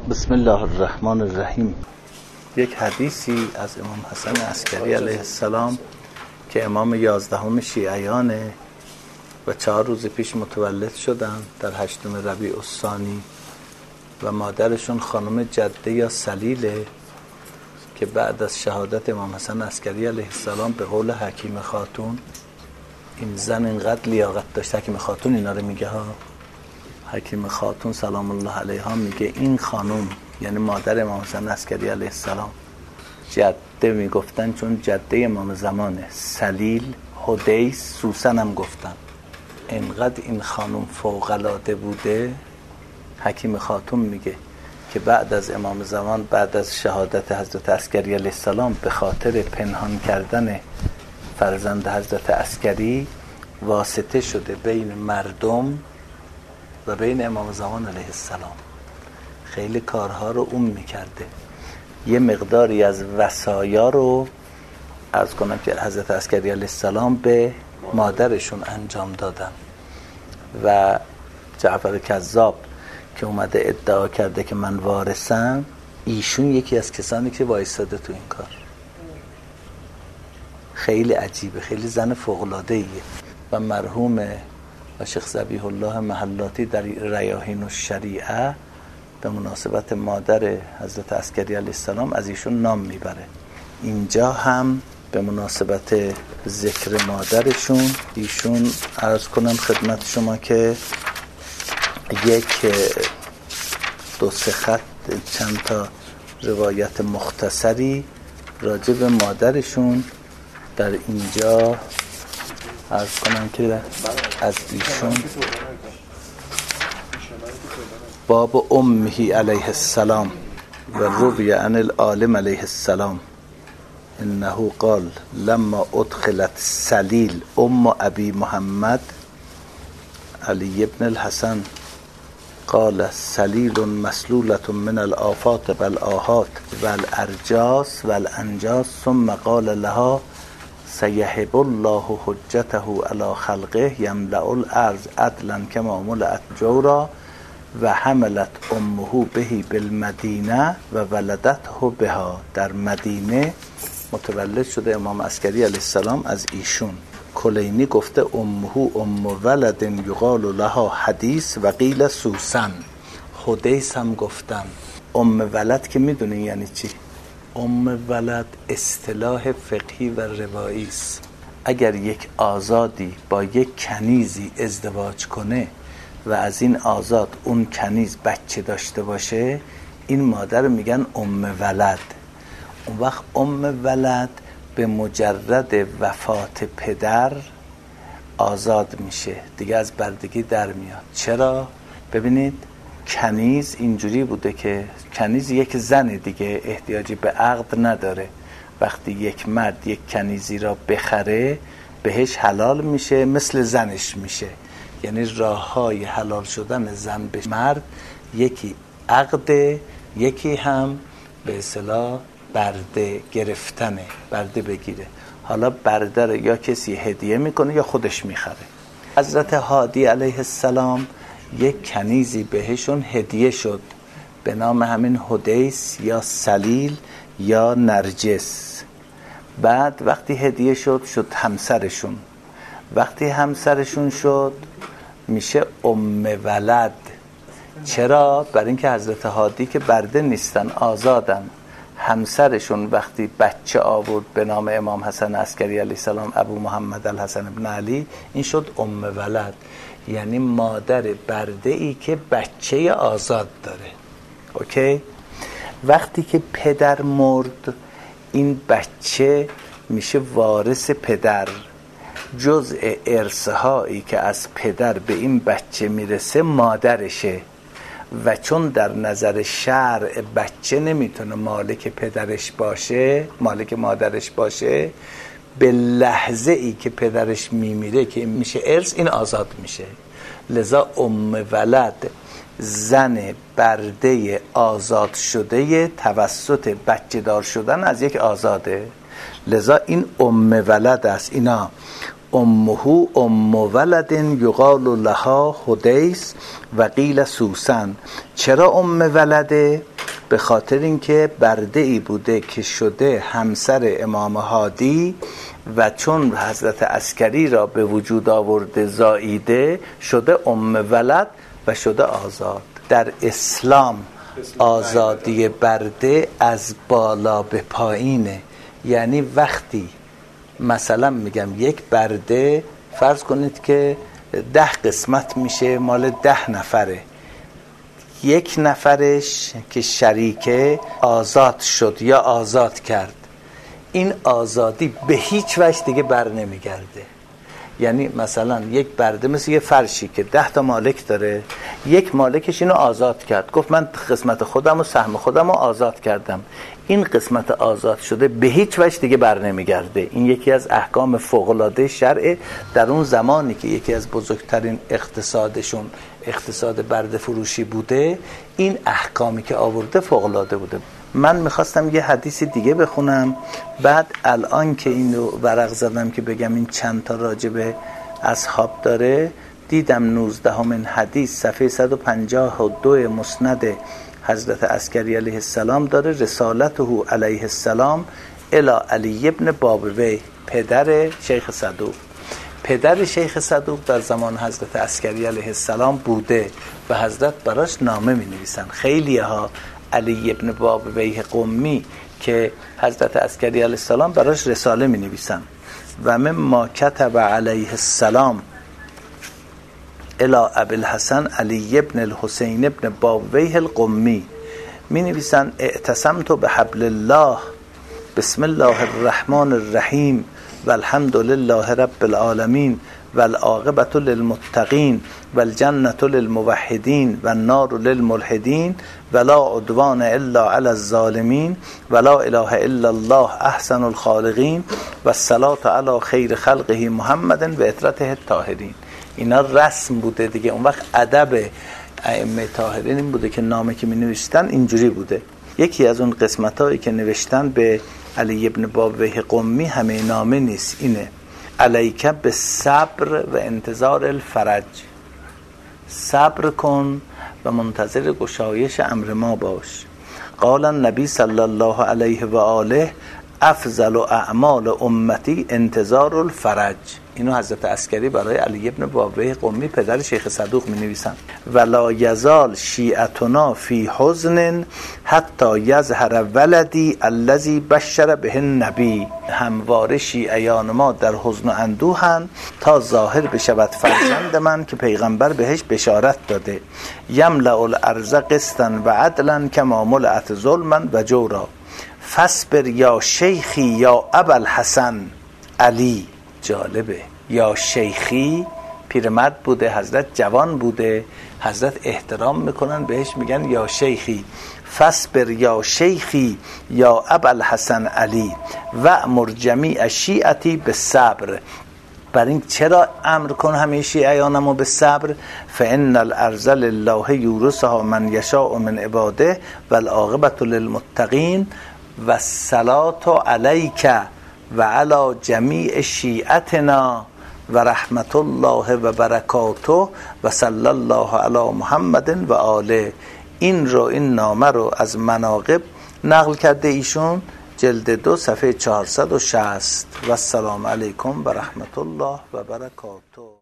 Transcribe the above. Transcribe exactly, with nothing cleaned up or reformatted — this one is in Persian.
بسم الله الرحمن الرحیم. یک حدیثی از امام حسن عسکری علیه السلام که امام یازدهم شیعیانه و چهار روز پیش متولد شدن در هشتم ربیع الثانی و مادرشون خانم جده یا سلیله که بعد از شهادت امام حسن عسکری علیه السلام به قول حکیم خاتون، این زن اینقدر لیاقت داشته، حکیم خاتون اینا رو میگه ها، حکیم خاتون سلام الله علیها میگه این خانم یعنی مادر امام حسن عسکری علیه السلام جده میگفتن چون جده امام زمانه، سلیل، حدیث، سوسن هم گفتن. اینقدر این خانم فوق‌العاده بوده، حکیم خاتون میگه که بعد از امام زمان، بعد از شهادت حضرت عسکری علیه السلام، به خاطر پنهان کردن فرزند حضرت عسکری واسطه شده بین مردم و بین امام زمان علیه السلام. خیلی کارها رو اون میکرده. یه مقداری از وصایا رو عرض کنم که حضرت عسکری علیه السلام به مادرشون انجام دادن و جعفر کذاب که اومده ادعا کرده که من وارثم، ایشون یکی از کسانی که وایستاده تو این کار. خیلی عجیبه، خیلی زن فوق‌العاده‌ایه. و مرحوم و شیخ ذبیح الله محلاتی در ریاحین الشریعه به مناسبت مادر حضرت عسکری علیه السلام از ایشون نام میبره. اینجا هم به مناسبت ذکر مادرشون ایشون عرض کنم خدمت شما که یک دو سه خط چند تا روایت مختصری راجع به مادرشون در اینجا عرض کنم که از ایشون باب امه علیه السلام و روی عن العالم علیه السلام انه قال لما ادخلت سلیل ام ابی محمد علی ابن الحسن قال سلیل مسلولة من الآفات والآهات والارجاس والانجاس ثم قال لها سیهب الله حجته علی خلقه یملأ الارض عدلا کما ملأت جورا و حملت امه بهی بالمدینه و ولدته بها. در مدینه متولد شده امام عسکری علیه السلام از ایشون. کلینی گفته امه ام ولد یقال لها حدیث و قیل سوسن. حدیث هم گفتن. ام ولد که میدونین یعنی چی؟ ام ولد اصطلاح فقهی و روایی است. اگر یک آزادی با یک کنیزی ازدواج کنه و از این آزاد اون کنیز بچه داشته باشه، این مادر میگن ام ولد. اون وقت ام ولد به مجرد وفات پدر آزاد میشه، دیگه از بردگی در میاد. چرا؟ ببینید کنیز اینجوری بوده که کنیز یک زن دیگه احتیاجی به عقد نداره. وقتی یک مرد یک کنیزی را بخره بهش حلال میشه، مثل زنش میشه. یعنی راه های حلال شدن زن به مرد یکی عقده، یکی هم به اصطلاح برده گرفتنه، برده بگیره. حالا برده رو یا کسی هدیه میکنه یا خودش میخره. حضرت هادی علیه السلام یک کنیزی بهشون هدیه شد به نام همین حدیث یا سلیل یا نرجس. بعد وقتی هدیه شد شد همسرشون. وقتی همسرشون شد میشه ام ولد. چرا؟ برای اینکه حضرت هادی که برده نیستن، آزادن. همسرشون وقتی بچه آورد به نام امام حسن عسکری علیه السلام، ابو محمد الحسن ابن علی، این شد ام ولد، یعنی مادر برده ای که بچه آزاد داره. اوکی؟ وقتی که پدر مرد این بچه میشه وارث پدر. جزء ارثهایی که از پدر به این بچه میرسه مادرشه و چون در نظر شرع بچه نمیتونه مالک پدرش باشه، مالک مادرش باشه، به لحظه ای که پدرش میمیره که میشه ارث، این آزاد میشه. لذا ام ولد زن برده آزاد شده توسط بچه دار شدن از یک آزاده. لذا این ام ولد است. اینا امه ام ولد یقال لها حدیث و قیل سوسن. چرا ام ولده؟ به خاطر اینکه برده ای بوده که شده همسر امام هادی و چون حضرت عسکری را به وجود آورده زاییده شده ام ولد و شده آزاد. در اسلام آزادی برده از بالا به پایینه، یعنی وقتی مثلا میگم یک برده فرض کنید که ده قسمت میشه مال ده نفره، یک نفرش که شریکه آزاد شد یا آزاد کرد، این آزادی به هیچ وجه دیگه بر نمیگرده. یعنی مثلا یک برده مثل یه فرشی که ده تا مالک داره، یک مالکش اینو آزاد کرد، گفت من قسمت خودم و سهم خودم رو آزاد کردم، این قسمت آزاد شده به هیچ وجه دیگه بر نمیگرده. این یکی از احکام فوق‌العاده شرع در اون زمانی که یکی از بزرگترین اقتصادشون اقتصاد برده فروشی بوده، این احکامی که آورده فوق‌العاده بوده. من میخواستم یه حدیث دیگه بخونم، بعد الان که اینو ورق زدم که بگم این چند تا راجب اصحاب داره، دیدم نوزدهمین حدیث صفحه صد و پنجاه و دو مسند حضرت عسکری علیه السلام داره، رسالته علیه السلام الی علی ابن بابوی، پدر شیخ صدوق. پدر شیخ صدوق در زمان حضرت عسکری علیه السلام بوده و حضرت براش نامه می نویسن. خیلی ها علی ابن بابوی قمی که حضرت عسکری علیه السلام براش رساله می نویسن. و من ما کتب علیه السلام الی ابی الحسن علی ابن الحسین ابن بابوی القمی، می نویسن اعتصمت بحبل الله بسم الله الرحمن الرحیم والحمد لله رب العالمین والعاقبة للمتقین والجنة للموحدین والنار للملحدین ولا عدوان الا علی الظالمین ولا اله الا الله احسن الخالقین والصلاة علی خیر خلقه محمد و اطرته الطاهرین. اینا رسم بوده دیگه. اون وقت ادب ائمه طاهرین این بوده که نامه که می نوشتن اینجوری بوده. یکی از اون قسمت هایی که نوشتن به علی ابن بابوی قمی همه نامه نیست، اینه علیک به صبر و انتظار الفرج، صبر کن و منتظر گشایش امر ما باش. قال النبی صلی الله علیه و آله افضل و اعمال امتی انتظار الفرج. اینو حضرت عسکری برای علی ابن بابوی قمی پدر شیخ صدوق می نویسن. ولا یزال شیعتنا فی حزن حتی یظهر ولدی الذی بشر به النبی. همواره شیعیان ما در حزن و اندوهن تا ظاهر بشود فرزند من که پیغمبر بهش بشارت داده. یملأ الارض قسطا و عدلا کما ملأت ظلما و جورا فاصبر یا شیخی یا ابوالحسن علی. جالبه، یا شیخی پیرمرد بوده، حضرت جوان بوده، حضرت احترام میکنن بهش میگن یا شیخی. فاصبر یا شیخی یا ابوالحسن علی و امر جمیع شیعتی به صبر. بر این چرا امر کن همه شیعیانمو به صبر؟ فان الارض لله یورثها من یشاء من عباده والعاقبة للمتقین والصلاة علیک و علی جمیع شیعتنا و رحمت الله و برکاته و صلی الله علی محمد و آله. این رو این نامه رو از مناقب نقل کرده ایشون، جلد دو صفحه چهارصد و شصت. و السلام علیکم و رحمت الله و برکاته.